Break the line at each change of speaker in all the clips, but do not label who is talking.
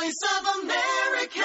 Voice of America.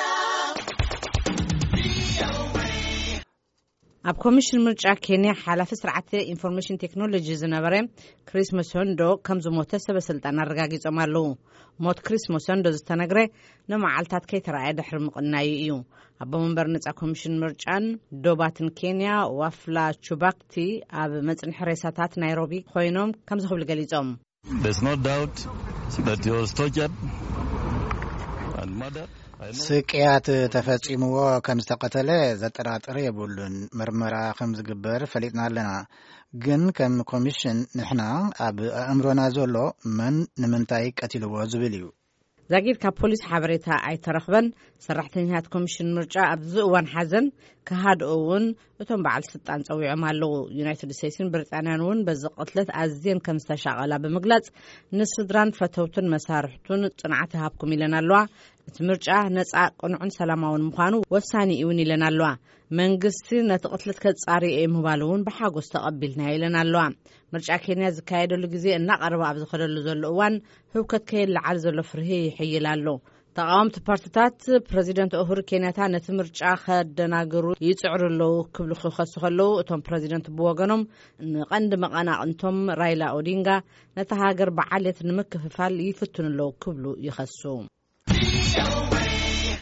ኣብ ኮሚሽን ምርጫ ኬንያ ሓላፊ ስርዓት ኢንፎርሜሽን ቴክኖሎጂ ዝነበረ ክሪስ ሞሶንዶ ከም ዝሞተ ሰበስልጣን አረጋጊጾም ኣለዉ። ሞት ክሪስ ሞሶንዶ ዝተነግረ ንመዓልታት ከይተረኣየ ድሕሪ ምቕናዩ እዩ። ኣብ መንበር ነጻ ኮሚሽን ምርጫን ዶባትን ኬንያ ዋፍላ ቹባክቲ ኣብ መጽንሒ ሬሳታት ናይሮቢ ኮይኖም ከም ዝኽብሉ ገሊጾም
There's no doubt that he was tortured and murdered.
ስቅያት ተፈጺምዎ ከም ዝተቀተለ ዘጠራጥር የብሉን ምርመራ ከም ዝግበር ፈሊጥና ኣለና ግን ከም ኮሚሽን ንሕና ኣብ ኣእምሮና ዘሎ መን ንምንታይ ቀቲልዎ ዝብል እዩ
ዛጊድ ካብ ፖሊስ ሓበሬታ ኣይተረኽበን ሰራሕተኛታት ኮሚሽን ምርጫ ኣብ ዝእዋን ሓዘን ከሃድኡውን እቶም በዓል ስልጣን ፀዊዖም ኣለዉ ዩናይትድ ስቴትስን ብሪጣንያን እውን በዚ ቅትለት ኣዝየን ከም ዝተሻቐላ ብምግላጽ ንስድራን ፈተውትን መሳርሕቱን ጽንዓት ሃብኩም ኢለን ኣለዋ እቲ ምርጫ ነጻ ቅኑዕን ሰላማውን ምዃኑ ወሳኒ እውን ኢለን ኣለዋ መንግስቲ ነቲ ቅትለት ከጻርዮ ምባሉ እውን ብሓጎስ ተቐቢልና ኢለን ኣለዋ ምርጫ ኬንያ ዝካየደሉ ግዜ እናቐረበ ኣብ ዝኸደሉ ዘሎ እዋን ህውከት ከየለዓል ዘሎ ፍርሂ ይሕይል ኣሎ ተቃወምቲ ፓርቲታት ፕሬዚደንት ኡሁሩ ኬንያታ ነቲ ምርጫ ከደናግሩ ይጽዕሩለው ክብሉ ክኸሱ ከለዉ እቶም ፕሬዚደንት ብወገኖም ንቐንዲ መቐናቕንቶም ራይላ ኦዲንጋ ነቲ ሃገር ብዓልየት ንምክፍፋል ይፍትኑለው ክብሉ ይኸሱ